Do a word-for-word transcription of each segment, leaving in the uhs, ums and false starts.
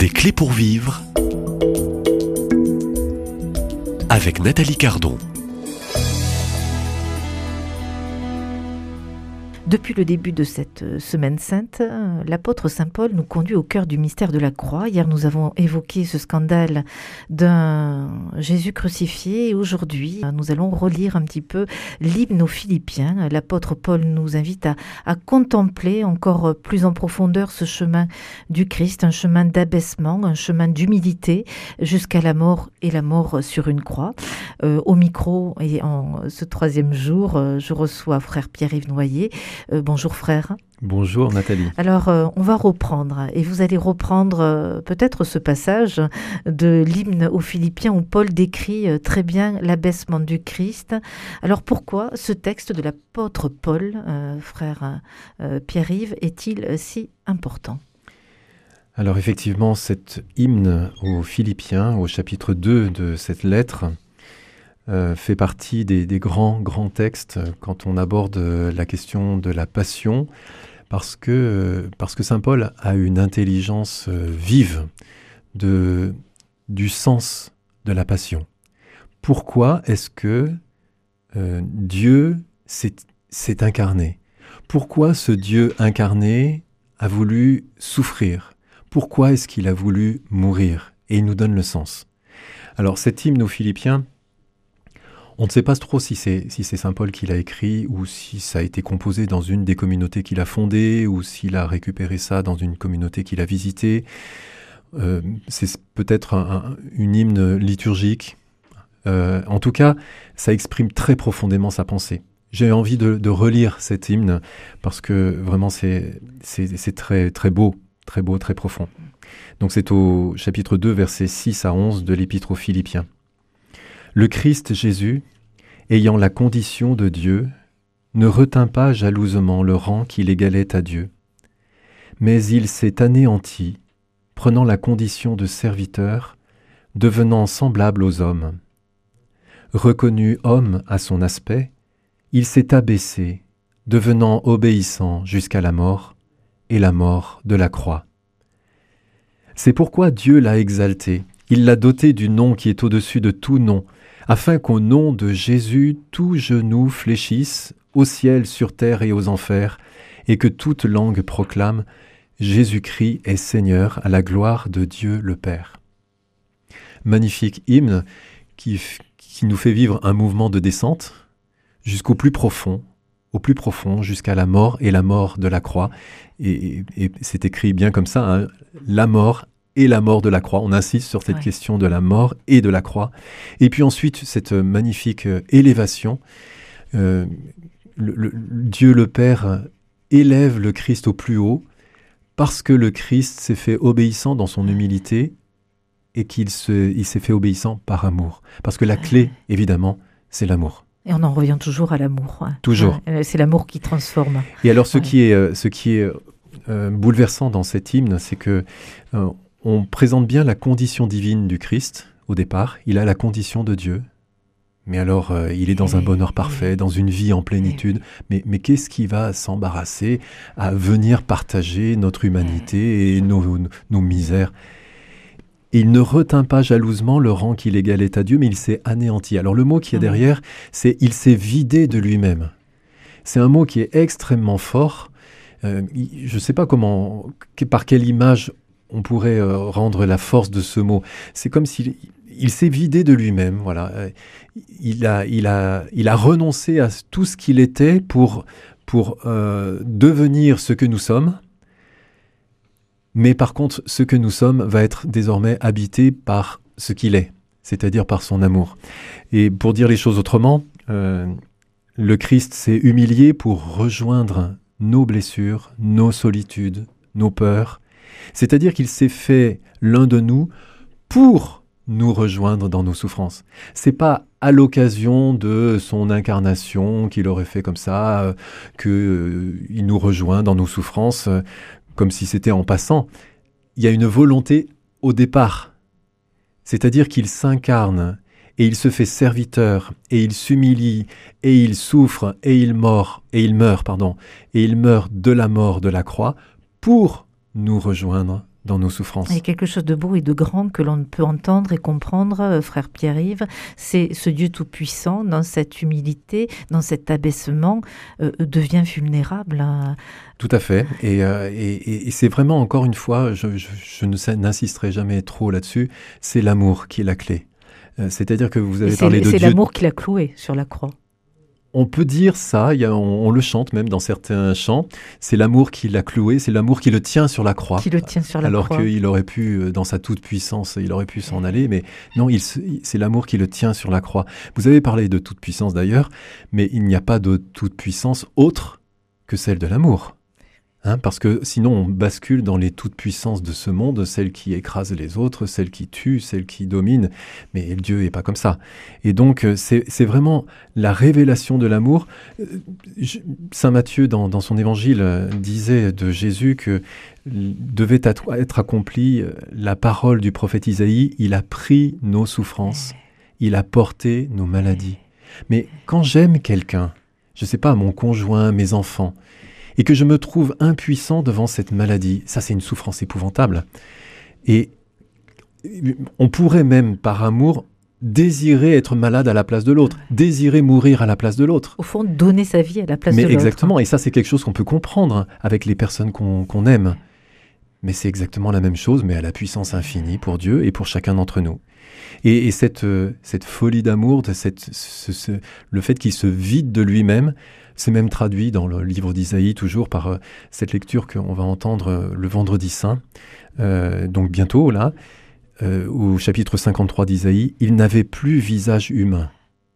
Des clés pour vivre avec Nathalie Cardon. Depuis le début de cette semaine sainte, l'apôtre Saint Paul nous conduit au cœur du mystère de la croix. Hier, nous avons évoqué ce scandale d'un Jésus crucifié et aujourd'hui, nous allons relire un petit peu l'hymne aux Philippiens. L'apôtre Paul nous invite à, à contempler encore plus en profondeur ce chemin du Christ, un chemin d'abaissement, un chemin d'humilité jusqu'à la mort et la mort sur une croix. Euh, au micro et en ce troisième jour, euh, je reçois frère Pierre-Yves Noyer. Euh, bonjour frère. Bonjour Nathalie. Alors euh, on va reprendre et vous allez reprendre euh, peut-être ce passage de l'hymne aux Philippiens où Paul décrit euh, très bien l'abaissement du Christ. Alors pourquoi ce texte de l'apôtre Paul, euh, frère euh, Pierre-Yves, est-il euh, si important ? Alors effectivement, cet hymne aux Philippiens, au chapitre deux de cette lettre, Euh, fait partie des, des grands, grands textes quand on aborde euh, la question de la passion, parce que, euh, parce que Saint Paul a une intelligence euh, vive de, du sens de la passion. Pourquoi est-ce que euh, Dieu s'est, s'est incarné ? Pourquoi ce Dieu incarné a voulu souffrir ? Pourquoi est-ce qu'il a voulu mourir ? Et il nous donne le sens. Alors cet hymne aux Philippiens, on ne sait pas trop si c'est, si c'est Saint Paul qui l'a écrit ou si ça a été composé dans une des communautés qu'il a fondées ou s'il a récupéré ça dans une communauté qu'il a visitée. Euh, c'est peut-être un, un, une hymne liturgique. Euh, en tout cas, ça exprime très profondément sa pensée. J'ai envie de, de relire cet hymne parce que vraiment c'est, c'est, c'est très, très beau, très beau, très profond. Donc c'est au chapitre deux, versets six à onze de l'Épître aux Philippiens. Le Christ Jésus, ayant la condition de Dieu, ne retint pas jalousement le rang qu'il égalait à Dieu, mais il s'est anéanti, prenant la condition de serviteur, devenant semblable aux hommes. Reconnu homme à son aspect, il s'est abaissé, devenant obéissant jusqu'à la mort, et la mort de la croix. C'est pourquoi Dieu l'a exalté, il l'a doté du nom qui est au-dessus de tout nom, afin qu'au nom de Jésus, tout genou fléchisse, au ciel, sur terre et aux enfers, et que toute langue proclame « Jésus-Christ est Seigneur à la gloire de Dieu le Père ». Magnifique hymne qui, qui nous fait vivre un mouvement de descente jusqu'au plus profond, au plus profond, jusqu'à la mort et la mort de la croix. Et, et, et c'est écrit bien comme ça, hein, la mort et la mort de la croix. On insiste sur cette ouais. question de la mort et de la croix. Et puis ensuite, cette magnifique euh, élévation. Euh, le, le, Dieu le Père élève le Christ au plus haut parce que le Christ s'est fait obéissant dans son humilité et qu'il se, il s'est fait obéissant par amour. Parce que la clé, évidemment, c'est l'amour. Et on en revient toujours à l'amour. Hein. Toujours. Ouais, c'est l'amour qui transforme. Et alors, ce ouais. qui est, ce qui est euh, bouleversant dans cet hymne, c'est que euh, on présente bien la condition divine du Christ au départ. Il a la condition de Dieu. Mais alors, euh, il est dans un bonheur parfait, dans une vie en plénitude. Mais, mais qu'est-ce qui va s'embarrasser à venir partager notre humanité et nos, nos misères ? Il ne retint pas jalousement le rang qu'il égalait à Dieu, mais il s'est anéanti. Alors le mot qui est derrière, c'est « il s'est vidé de lui-même ». C'est un mot qui est extrêmement fort. Euh, je ne sais pas comment, par quelle image on pourrait euh, rendre la force de ce mot. C'est comme s'il il s'est vidé de lui-même. Voilà. Il a, il a, il a renoncé à tout ce qu'il était pour, pour euh, devenir ce que nous sommes. Mais par contre, ce que nous sommes va être désormais habité par ce qu'il est, c'est-à-dire par son amour. Et pour dire les choses autrement, euh, le Christ s'est humilié pour rejoindre nos blessures, nos solitudes, nos peurs. C'est-à-dire qu'il s'est fait l'un de nous pour nous rejoindre dans nos souffrances. C'est pas à l'occasion de son incarnation qu'il aurait fait comme ça, euh, qu'il euh, nous rejoint dans nos souffrances, euh, comme si c'était en passant. Il y a une volonté au départ. C'est-à-dire qu'il s'incarne et il se fait serviteur et il s'humilie et il souffre et il meurt et il meurt pardon et il meurt de la mort de la croix pour nous rejoindre dans nos souffrances. Il y a quelque chose de beau et de grand que l'on peut entendre et comprendre, euh, frère Pierre-Yves, c'est ce Dieu tout-puissant, dans cette humilité, dans cet abaissement, euh, devient vulnérable. Hein. Tout à fait, et, euh, et, et c'est vraiment, encore une fois, je, je, je ne sais, n'insisterai jamais trop là-dessus, c'est l'amour qui est la clé. Euh, c'est-à-dire que vous avez et parlé c'est, de c'est Dieu... l'amour qu'il a cloué sur la croix. On peut dire ça, il y a, on, on le chante même dans certains chants, c'est l'amour qui l'a cloué, c'est l'amour qui le tient sur la croix. Qui le tient sur la alors croix. Alors qu'il aurait pu, dans sa toute-puissance, il aurait pu s'en aller, mais non, il, c'est l'amour qui le tient sur la croix. Vous avez parlé de toute-puissance d'ailleurs, mais il n'y a pas de toute-puissance autre que celle de l'amour. Hein, parce que sinon on bascule dans les toutes-puissances de ce monde, celle qui écrase les autres, celle qui tue, celle qui domine, mais Dieu n'est pas comme ça. Et donc c'est, c'est vraiment la révélation de l'amour. Saint Matthieu, dans, dans son évangile, disait de Jésus que devait être accomplie la parole du prophète Isaïe, il a pris nos souffrances, il a porté nos maladies. Mais quand j'aime quelqu'un, je ne sais pas, mon conjoint, mes enfants, et que je me trouve impuissant devant cette maladie, ça c'est une souffrance épouvantable. Et on pourrait même, par amour, désirer être malade à la place de l'autre, désirer mourir à la place de l'autre. Au fond, donner sa vie à la place Mais de l'autre. Exactement, et ça c'est quelque chose qu'on peut comprendre avec les personnes qu'on, qu'on aime. Mais c'est exactement la même chose, mais à la puissance infinie pour Dieu et pour chacun d'entre nous. Et, et cette, euh, cette folie d'amour, de cette, ce, ce, le fait qu'il se vide de lui-même, c'est même traduit dans le livre d'Isaïe, toujours par euh, cette lecture qu'on va entendre euh, le vendredi saint, euh, donc bientôt là, euh, au chapitre cinquante-trois d'Isaïe, « Il n'avait plus visage humain ».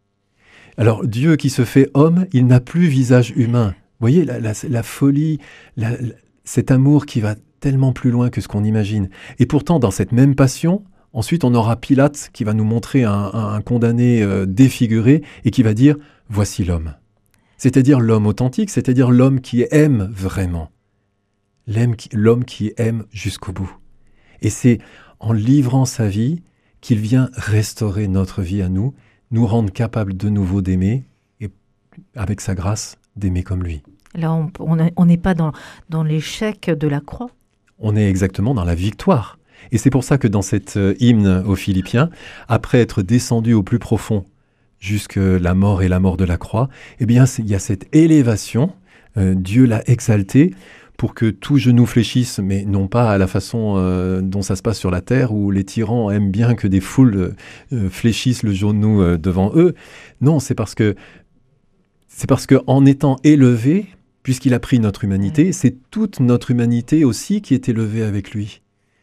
Alors Dieu qui se fait homme, il n'a plus visage humain. Vous voyez la, la, la folie, la, la, cet amour qui va tellement plus loin que ce qu'on imagine. Et pourtant, dans cette même passion, ensuite on aura Pilate qui va nous montrer un, un, un condamné euh, défiguré et qui va dire « Voici l'homme ». C'est-à-dire l'homme authentique, c'est-à-dire l'homme qui aime vraiment. L'homme qui, l'homme qui aime jusqu'au bout. Et c'est en livrant sa vie qu'il vient restaurer notre vie à nous, nous rendre capables de nouveau d'aimer, et avec sa grâce, d'aimer comme lui. Là, on n'est pas dans, dans l'échec de la croix. On est exactement dans la victoire. Et c'est pour ça que dans cet hymne aux Philippiens, après être descendu au plus profond, jusque la mort et la mort de la croix, eh bien, il y a cette élévation, euh, Dieu l'a exalté pour que tout genou fléchisse, mais non pas à la façon euh, dont ça se passe sur la terre, où les tyrans aiment bien que des foules euh, fléchissent le genou euh, devant eux. Non, c'est parce que c'est parce que en étant élevé, puisqu'il a pris notre humanité, c'est toute notre humanité aussi qui est élevée avec lui.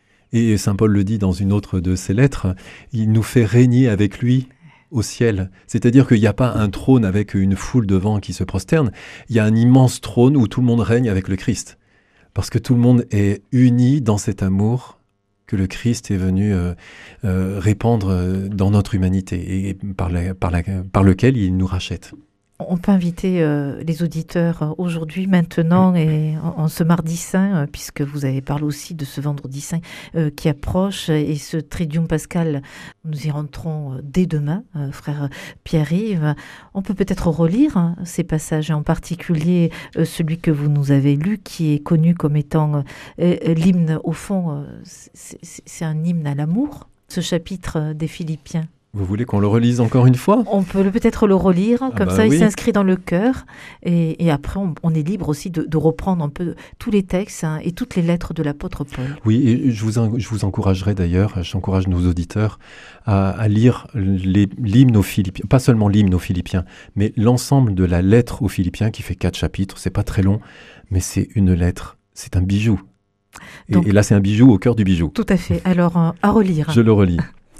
Et saint Paul le dit dans une autre de ses lettres, il nous fait régner avec lui au ciel. C'est-à-dire qu'il n'y a pas un trône avec une foule devant qui se prosterne, il y a un immense trône où tout le monde règne avec le Christ. Parce que tout le monde est uni dans cet amour que le Christ est venu euh, euh, répandre dans notre humanité et par, la, par, la, par lequel il nous rachète. On peut inviter euh, les auditeurs aujourd'hui, maintenant, et en, en ce mardi saint, euh, puisque vous avez parlé aussi de ce vendredi saint euh, qui approche, et ce Triduum Pascal, nous y rentrons euh, dès demain, euh, frère Pierre-Yves. On peut peut-être relire hein, ces passages, et en particulier euh, celui que vous nous avez lu, qui est connu comme étant euh, l'hymne, au fond, euh, c'est, c'est un hymne à l'amour, ce chapitre des Philippiens. Vous voulez qu'on le relise encore une fois ? On peut peut-être le relire, ah comme bah ça oui. Il s'inscrit dans le cœur. Et, et après, on, on est libre aussi de, de reprendre un peu tous les textes hein, et toutes les lettres de l'apôtre Paul. Oui, et je vous, je vous encouragerai d'ailleurs, j'encourage nos auditeurs à, à lire les, l'hymne aux Philippiens, pas seulement l'hymne aux Philippiens, mais l'ensemble de la lettre aux Philippiens qui fait quatre chapitres. C'est pas très long, mais c'est une lettre, c'est un bijou. Et, Donc, et là, c'est un bijou au cœur du bijou. Tout à fait. Alors, euh, à relire. Je le relis.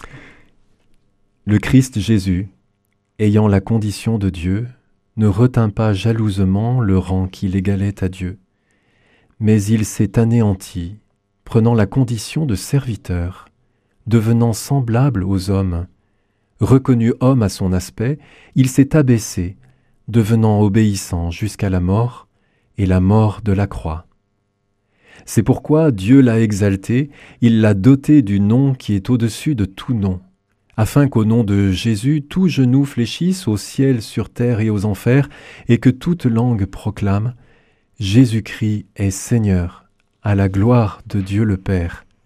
Le Christ Jésus, ayant la condition de Dieu, ne retint pas jalousement le rang qui l'égalait à Dieu, mais il s'est anéanti, prenant la condition de serviteur, devenant semblable aux hommes. Reconnu homme à son aspect, il s'est abaissé, devenant obéissant jusqu'à la mort, et la mort de la croix. C'est pourquoi Dieu l'a exalté, il l'a doté du nom qui est au-dessus de tout nom, afin qu'au nom de Jésus, tout genou fléchisse au ciel, sur terre et aux enfers, et que toute langue proclame « Jésus-Christ est Seigneur, à la gloire de Dieu le Père.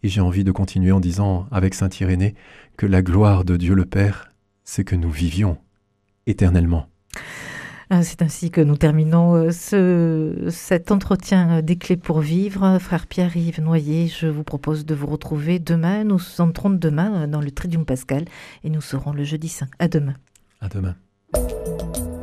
Et j'ai envie de continuer en disant, avec saint Irénée, que la gloire de Dieu le Père, c'est que nous vivions éternellement. C'est ainsi que nous terminons ce, cet entretien des clés pour vivre. Frère Pierre-Yves Noyer, je vous propose de vous retrouver demain. Nous entrons demain dans le Triduum Pascal et nous serons le jeudi saint. À demain. À demain.